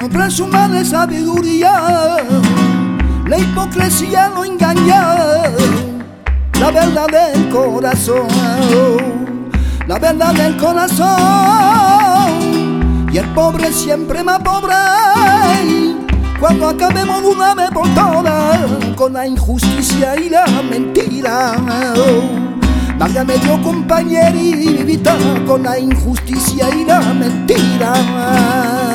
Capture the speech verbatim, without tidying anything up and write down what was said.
presuma de sabiduría, la hipocresía no engaña, la verdad del corazón, la verdad del corazón. Y el pobre siempre más pobre, cuando acabemos de una vez por todas con la injusticia y la mentira. Válgame Dios, compañerita, con la injusticia y la mentira.